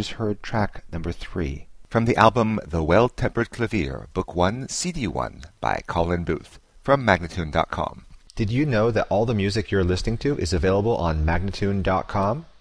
just heard track number 3 from the album The Well-Tempered Clavier, Book 1, CD 1 by Colin Booth from Magnatune.com. Did you know that all the music you're listening to is available on Magnatune.com?